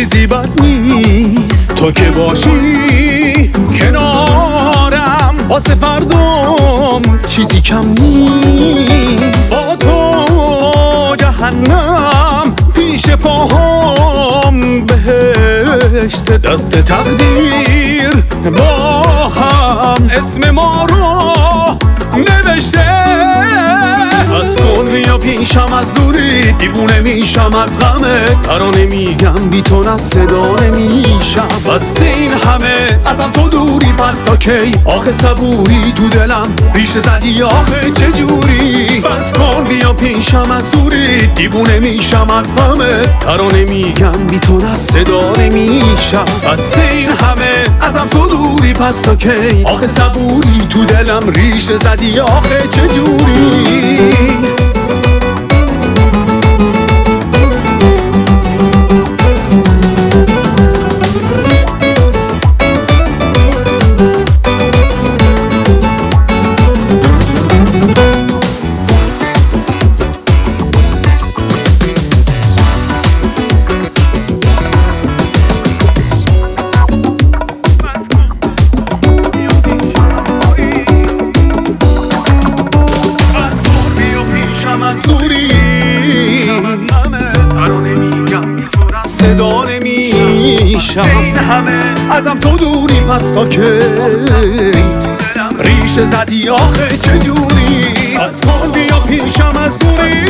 چیزی بد نیست تو که باشی کنارم، واسه فردام چیزی کم نیست. با تو جهنم پیش پاهام، بهشت دست تقدیر با هم اسم ما رو نوشته. بس کن بیا پیشم، از دوری دیوونه میشم از غمت. ترانه میگم بی تو نه صدا نمیشم. بس این همه ازم تو دوری، پس تا کی آخه صبوری تو دلم ریشه زدی آخه چجوری. بس کن بیا پیشم، از دوری دیوونه میشم از غمت. ترانه میگم بی تو نه صدا نمیشم. بس این همه ازم تو دوری، پس تا کی آخه صبوری تو دلم ریشه زدی آخه چجوری. از دوری ترانه میگم صدا نمیشم. ازم تو دوری، پس تا کی ریشه زدی آخه چجوری. از کن بیا پیشم، از دوری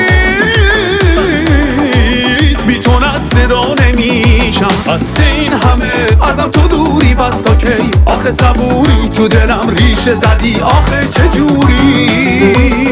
بی تو نه صدا نمیشم. از این همه ازم تو دوری، پس تا کی آخه صبوری تو دلم ریشه زدی آخه چجوری.